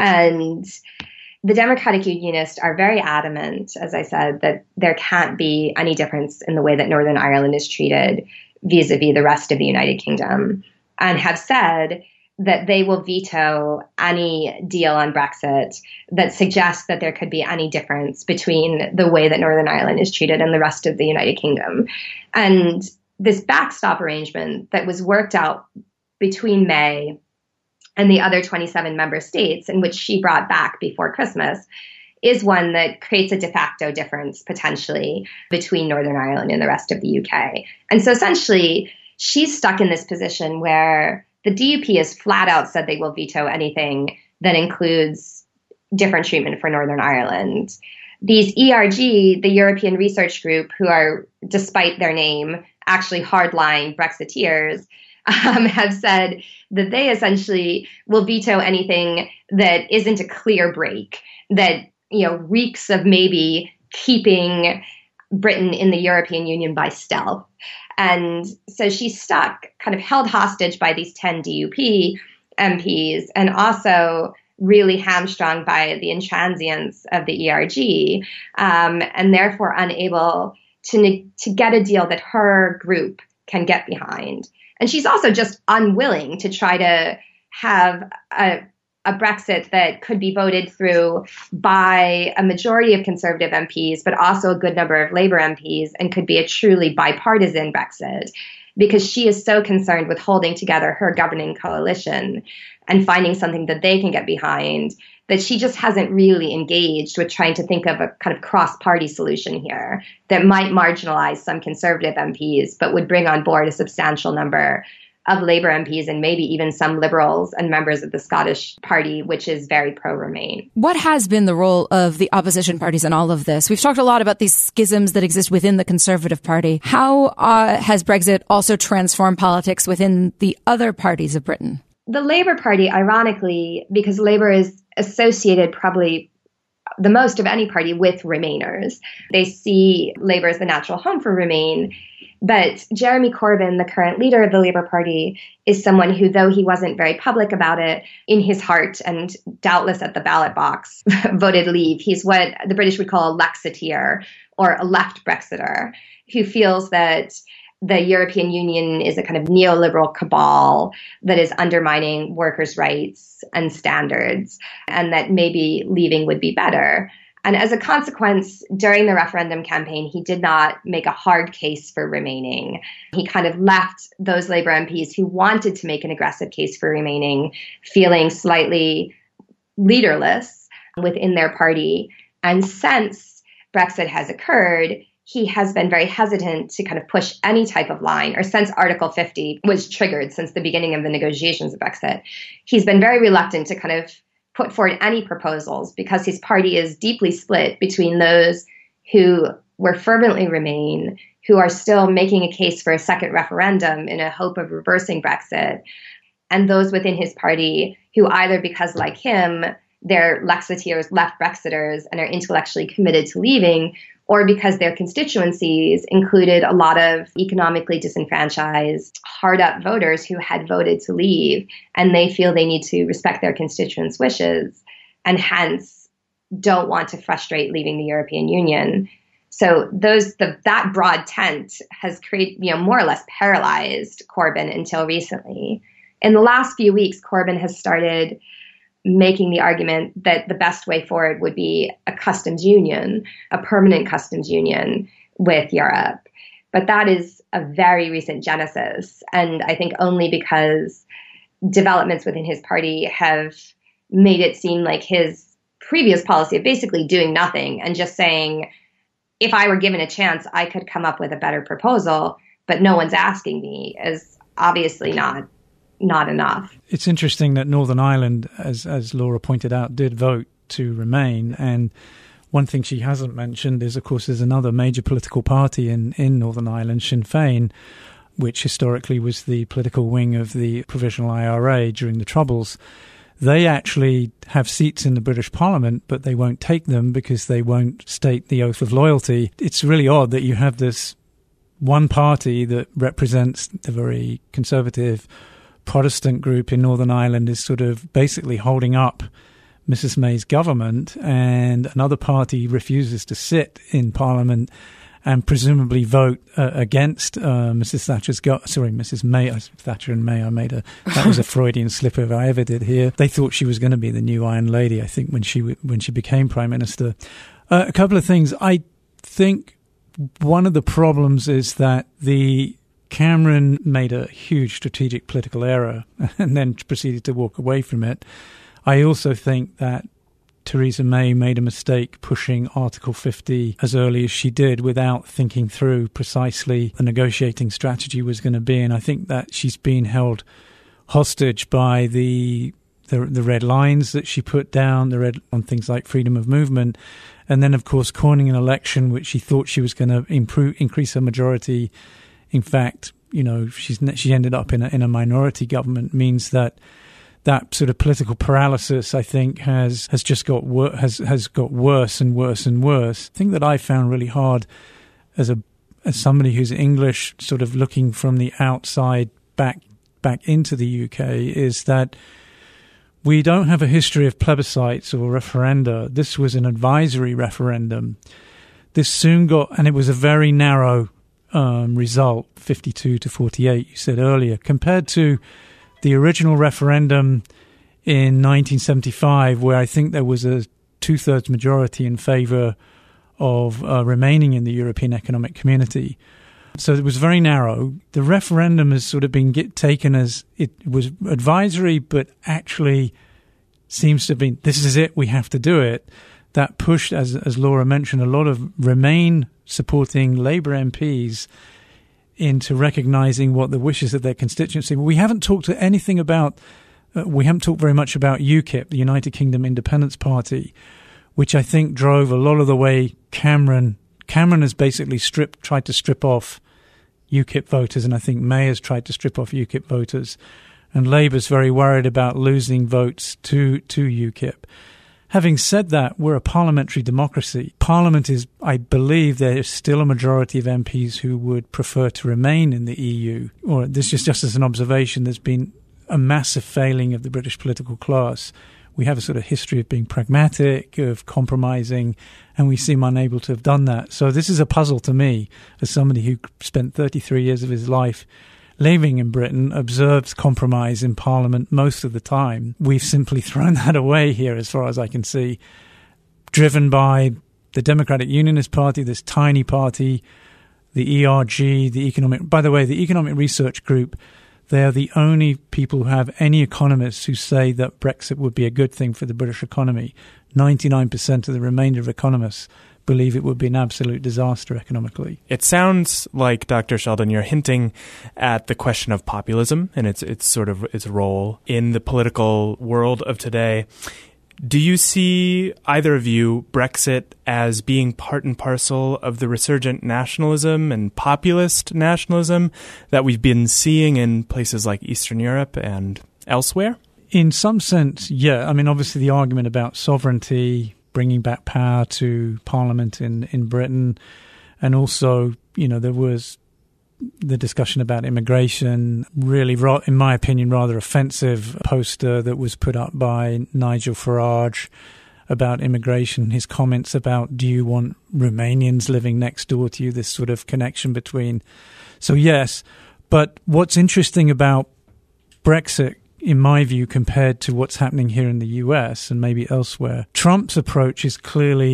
And the Democratic Unionists are very adamant, as I said, that there can't be any difference in the way that Northern Ireland is treated vis-a-vis the rest of the United Kingdom, and have said that they will veto any deal on Brexit that suggests that there could be any difference between the way that Northern Ireland is treated and the rest of the United Kingdom. And this backstop arrangement that was worked out between May and the other twenty-seven member states, in which she brought back before Christmas, is one that creates a de facto difference potentially between Northern Ireland and the rest of the U K. And so essentially, she's stuck in this position where the D U P has flat out said they will veto anything that includes different treatment for Northern Ireland. These E R G, the European Research Group, who are, despite their name, actually hardline Brexiteers, um, have said that they essentially will veto anything that isn't a clear break, that, you know, reeks of maybe keeping Britain in the European Union by stealth. And so she's stuck, kind of held hostage by these ten D U P M Ps, and also really hamstrung by the intransience of the E R G, um, and therefore unable to, ne- to get a deal that her group can get behind. And she's also just unwilling to try to have a a Brexit that could be voted through by a majority of Conservative M Ps, but also a good number of Labour M Ps, and could be a truly bipartisan Brexit, because she is so concerned with holding together her governing coalition and finding something that they can get behind, that she just hasn't really engaged with trying to think of a kind of cross-party solution here that might marginalize some Conservative M Ps, but would bring on board a substantial number of Labour M Ps and maybe even some Liberals and members of the Scottish Party, which is very pro-Remain. What has been the role of the opposition parties in all of this? We've talked a lot about these schisms that exist within the Conservative Party. How uh, has Brexit also transformed politics within the other parties of Britain? The Labour Party, ironically, because Labour is associated probably the most of any party with Remainers, they see Labour as the natural home for Remain. But Jeremy Corbyn, the current leader of the Labour Party, is someone who, though he wasn't very public about it, in his heart and doubtless at the ballot box, voted Leave. He's what the British would call a Lexiteer, or a left Brexiter, who feels that the European Union is a kind of neoliberal cabal that is undermining workers' rights and standards, and that maybe leaving would be better. And as a consequence, during the referendum campaign, he did not make a hard case for remaining. He kind of left those Labour M Ps who wanted to make an aggressive case for remaining feeling slightly leaderless within their party. And since Brexit has occurred, he has been very hesitant to kind of push any type of line, or since Article fifty was triggered since the beginning of the negotiations of Brexit, he's been very reluctant to kind of put forward any proposals, because his party is deeply split between those who were fervently Remain, who are still making a case for a second referendum in a hope of reversing Brexit, and those within his party who either because, like him, they're Lexiteers, left Brexiters, and are intellectually committed to leaving, or because their constituencies included a lot of economically disenfranchised, hard-up voters who had voted to leave, and they feel they need to respect their constituents' wishes, and hence don't want to frustrate leaving the European Union. So those the, that broad tent has created, you know, more or less paralyzed Corbyn until recently. In the last few weeks, Corbyn has started making the argument that the best way forward would be a customs union, a permanent customs union with Europe. But that is a very recent genesis. And I think only because developments within his party have made it seem like his previous policy of basically doing nothing and just saying, if I were given a chance, I could come up with a better proposal, but no one's asking me, is obviously not not enough. It's interesting that Northern Ireland, as as Laura pointed out, did vote to remain. And one thing she hasn't mentioned is, of course, there's another major political party in, in Northern Ireland, Sinn Féin, which historically was the political wing of the Provisional I R A during the Troubles. They actually have seats in the British Parliament, but they won't take them because they won't state the oath of loyalty. It's really odd that you have this one party that represents the very conservative Protestant group in Northern Ireland is sort of basically holding up Missus May's government, and another party refuses to sit in Parliament and presumably vote uh, against uh, Missus Thatcher's go- sorry, Missus May. Uh, Thatcher and May, I made a, that was a Freudian slip if I ever did here. They thought she was going to be the new Iron Lady, I think, when she, when she became Prime Minister. Uh, a couple of things. I think one of the problems is that the Cameron made a huge strategic political error and then proceeded to walk away from it. I also think that Theresa May made a mistake pushing Article fifty as early as she did without thinking through precisely the negotiating strategy was going to be. And I think that she's been held hostage by the, the the red lines that she put down, the red on things like freedom of movement. And then, of course, calling an election which she thought she was going to improve, increase her majority. In fact, you know, she's she ended up in a, in a minority government, means that that sort of political paralysis, I think, has has just got wor- has has got worse and worse and worse. The thing that I found really hard as a as somebody who's English, sort of looking from the outside back back into the U K, is that we don't have a history of plebiscites or referenda. This was an advisory referendum. This soon got, and it was a very narrow um, result, fifty-two to forty-eight, you said earlier, compared to the original referendum in nineteen seventy-five, where I think there was a two-thirds majority in favour of uh, remaining in the European Economic Community. So it was very narrow. The referendum has sort of been get, taken as it was advisory, but actually seems to have been, this is it, we have to do it. That pushed, as, as Laura mentioned, a lot of Remain supporting Labour M Ps into recognising what the wishes of their constituency. We haven't talked anything about, uh, we haven't talked very much about UKIP, the United Kingdom Independence Party, which I think drove a lot of the way Cameron, Cameron has basically stripped, tried to strip off UKIP voters, and I think May has tried to strip off UKIP voters. And Labour's very worried about losing votes to, to UKIP. Having said that, we're a parliamentary democracy. Parliament is, I believe there is still a majority of M Ps who would prefer to remain in the E U. Or this is just as an observation, there's been a massive failing of the British political class. We have a sort of history of being pragmatic, of compromising, and we seem unable to have done that. So this is a puzzle to me, as somebody who spent thirty-three years of his life living in Britain, observes compromise in Parliament most of the time. We've simply thrown that away here, as far as I can see, driven by the Democratic Unionist Party, this tiny party, the E R G, the Economic... By the way, the Economic Research Group, they are the only people who have any economists who say that Brexit would be a good thing for the British economy. ninety-nine percent of the remainder of economists believe it would be an absolute disaster economically. It sounds like, Doctor Sheldon, you're hinting at the question of populism and its its sort of its role in the political world of today. Do you see, either of you, Brexit as being part and parcel of the resurgent nationalism and populist nationalism that we've been seeing in places like Eastern Europe and elsewhere? In some sense, yeah. I mean, obviously the argument about sovereignty, bringing back power to Parliament in, in Britain, and also, you know, there was the discussion about immigration, really, in my opinion, rather offensive poster that was put up by Nigel Farage about immigration, his comments about, do you want Romanians living next door to you, this sort of connection between. So, yes, but what's interesting about Brexit, in my view, compared to what's happening here in the U S and maybe elsewhere, Trump's approach is clearly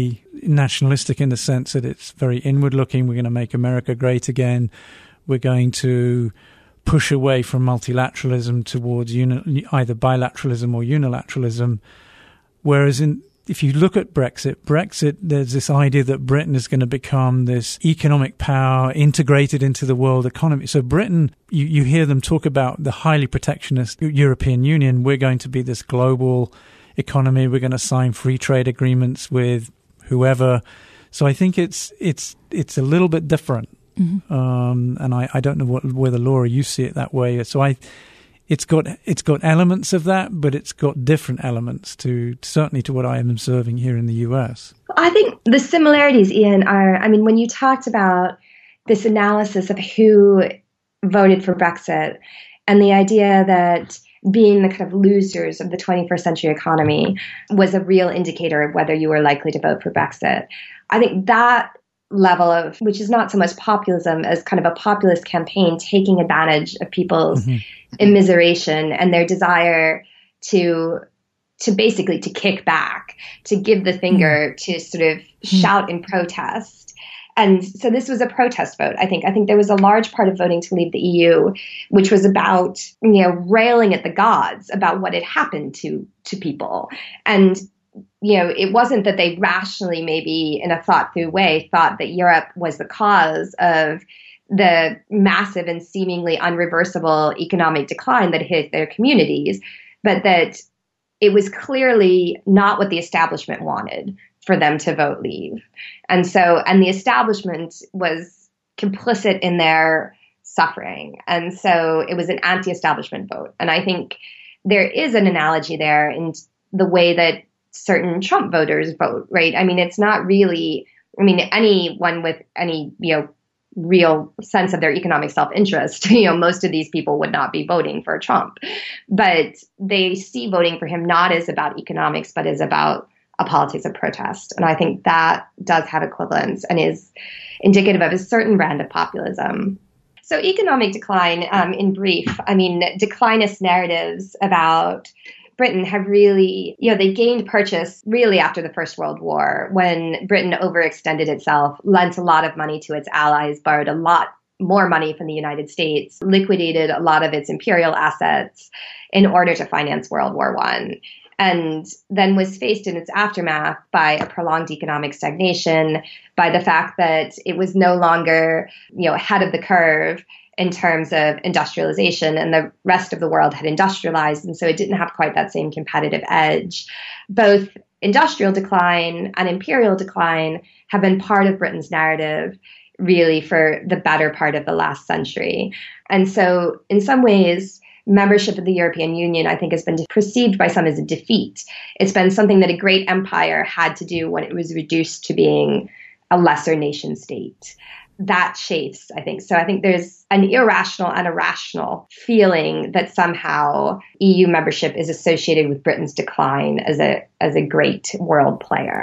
nationalistic in the sense that it's very inward-looking. We're going to make America great again. We're going to push away from multilateralism towards uni- either bilateralism or unilateralism. Whereas in if you look at Brexit, Brexit, there's this idea that Britain is going to become this economic power integrated into the world economy. So Britain, you, you hear them talk about the highly protectionist European Union. We're going to be this global economy. We're going to sign free trade agreements with whoever. So I think it's it's it's a little bit different. Mm-hmm. Um, and I, I don't know what, whether, Laura, you see it that way. So I... It's got it's got elements of that, but it's got different elements to certainly to what I am observing here in the U S. I think the similarities, Ian, are, I mean, when you talked about this analysis of who voted for Brexit and the idea that being the kind of losers of the twenty-first century economy was a real indicator of whether you were likely to vote for Brexit, I think that level of, which is not so much populism as kind of a populist campaign taking advantage of people's mm-hmm. immiseration and their desire to to basically to kick back, to give the finger, mm-hmm. to sort of mm-hmm. shout in protest. And so this was a protest vote, I think. I think there was a large part of voting to leave the E U, which was about, you know, railing at the gods about what had happened to to people. And you know, it wasn't that they rationally, maybe in a thought through way, thought that Europe was the cause of the massive and seemingly unreversible economic decline that hit their communities, but that it was clearly not what the establishment wanted for them to vote leave. And so, and the establishment was complicit in their suffering. And so it was an anti-establishment vote. And I think there is an analogy there in the way that certain Trump voters vote, right? I mean, it's not really, I mean, anyone with any, you know, real sense of their economic self-interest, you know, most of these people would not be voting for Trump. But they see voting for him not as about economics, but as about a politics of protest. And I think that does have equivalence and is indicative of a certain brand of populism. So economic decline, um, in brief, I mean, declinist narratives about Britain have really, you know, they gained purchase really after the First World War, when Britain overextended itself, lent a lot of money to its allies, borrowed a lot more money from the United States, liquidated a lot of its imperial assets in order to finance World War One, and then was faced in its aftermath by a prolonged economic stagnation, by the fact that it was no longer, you know, ahead of the curve in terms of industrialization, and the rest of the world had industrialized. And so it didn't have quite that same competitive edge. Both industrial decline and imperial decline have been part of Britain's narrative really for the better part of the last century. And so in some ways, membership of the European Union, I think, has been perceived by some as a defeat. It's been something that a great empire had to do when it was reduced to being a lesser nation state. That chafes, I think. So I think there's an irrational and a rational feeling that somehow E U membership is associated with Britain's decline as a as a great world player.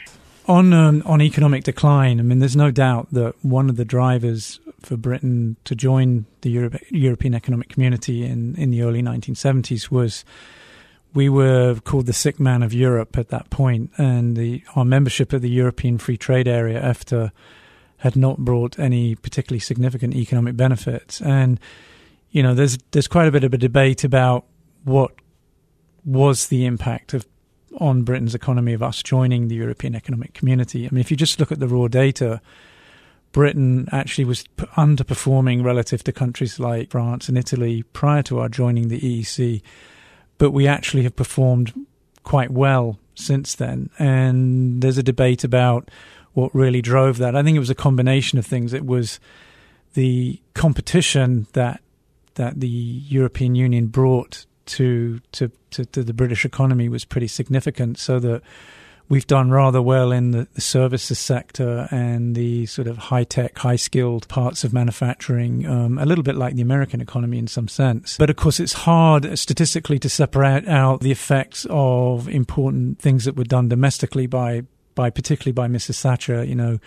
On um, on economic decline, I mean, there's no doubt that one of the drivers for Britain to join the Euro- European Economic Community in, in the early nineteen seventies was we were called the sick man of Europe at that point, and the our membership of the European Free Trade Area, EFTA, had not brought any particularly significant economic benefits. And, you know, there's there's quite a bit of a debate about what was the impact of on Britain's economy of us joining the European Economic Community. I mean, if you just look at the raw data, Britain actually was underperforming relative to countries like France and Italy prior to our joining the E E C, but we actually have performed quite well since then. And there's a debate about what really drove that. I think it was a combination of things. It was the competition that that the European Union brought to to, to, to the British economy was pretty significant, so that we've done rather well in the, the services sector and the sort of high-tech, high-skilled parts of manufacturing, um, a little bit like the American economy in some sense. But, of course, it's hard statistically to separate out the effects of important things that were done domestically by by particularly by Missus Thatcher, you know,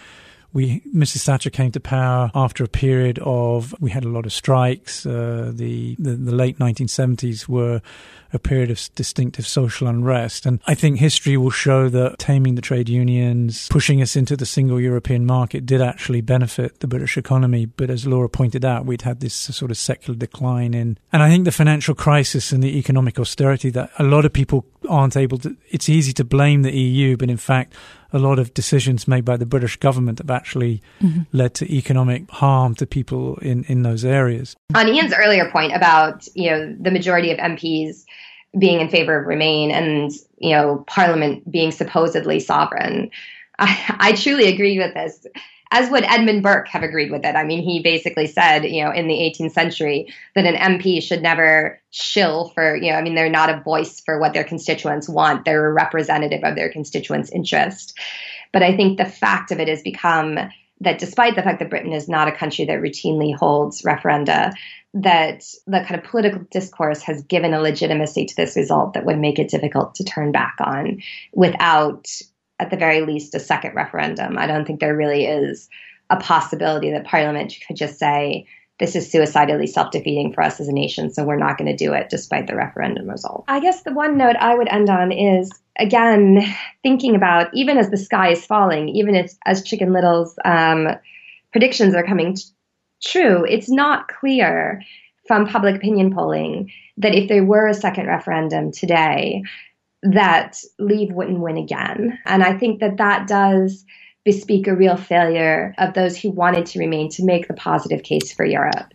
We, Missus Thatcher came to power after a period of, we had a lot of strikes. Uh, the, the, the late nineteen seventies were a period of distinctive social unrest. And I think history will show that taming the trade unions, pushing us into the single European market did actually benefit the British economy. But as Laura pointed out, we'd had this sort of secular decline in. And I think the financial crisis and the economic austerity that a lot of people aren't able to, it's easy to blame the E U, but in fact, a lot of decisions made by the British government have actually mm-hmm. led to economic harm to people in, in those areas. On Ian's earlier point about, you know, the majority of M Ps being in favor of Remain and, you know, Parliament being supposedly sovereign, I, I truly agree with this, as would Edmund Burke have agreed with it. I mean, he basically said, you know, in the eighteenth century that an M P should never shill for, you know, I mean, they're not a voice for what their constituents want. They're a representative of their constituents' interest. But I think the fact of it has become that despite the fact that Britain is not a country that routinely holds referenda, that the kind of political discourse has given a legitimacy to this result that would make it difficult to turn back on without, at the very least, a second referendum. I don't think there really is a possibility that Parliament could just say, this is suicidally self-defeating for us as a nation, so we're not going to do it despite the referendum result. I guess the one note I would end on is, again, thinking about, even as the sky is falling, even as, as Chicken Little's um, predictions are coming t- true, it's not clear from public opinion polling that if there were a second referendum today, that Leave wouldn't win again. And I think that that does bespeak a real failure of those who wanted to remain to make the positive case for Europe.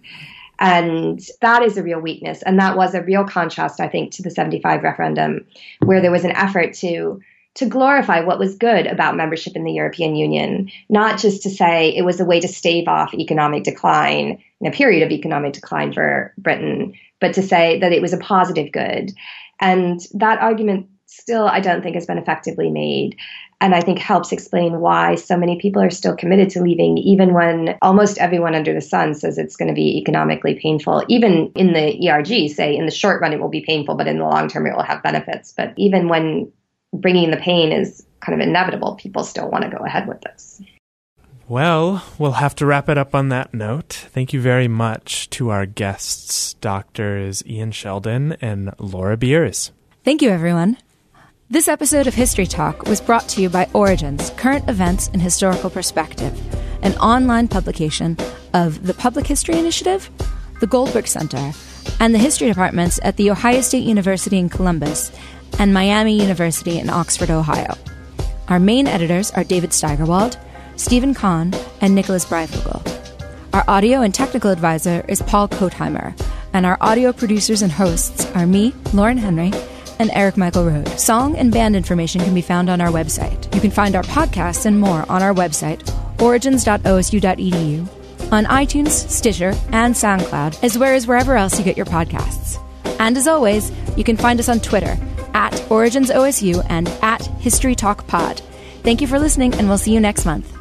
And that is a real weakness. And that was a real contrast, I think, to the seventy-five referendum, where there was an effort to to glorify what was good about membership in the European Union, not just to say it was a way to stave off economic decline in a period of economic decline for Britain, but to say that it was a positive good. And that argument still, I don't think, has been effectively made. And I think helps explain why so many people are still committed to leaving, even when almost everyone under the sun says it's going to be economically painful. Even in the E R G, say in the short run, it will be painful, but in the long term, it will have benefits. But even when bringing the pain is kind of inevitable, people still want to go ahead with this. Well, we'll have to wrap it up on that note. Thank you very much to our guests, Doctors Ian Sheldon and Laura Beers. Thank you, everyone. This episode of History Talk was brought to you by Origins, Current Events in Historical Perspective, an online publication of the Public History Initiative, the Goldberg Center, and the history departments at The Ohio State University in Columbus and Miami University in Oxford, Ohio. Our main editors are David Steigerwald, Stephen Kahn, and Nicholas Breifogel. Our audio and technical advisor is Paul Kotheimer, and our audio producers and hosts are me, Lauren Henry, and Eric Michael Road. Song and band information can be found on our website. You can find our podcasts and more on our website, origins dot o s u dot e d u, on iTunes, Stitcher, and SoundCloud, as well as wherever else you get your podcasts. And as always, you can find us on Twitter, at Origins O S U and at History Talk Pod. Thank you for listening, and we'll see you next month.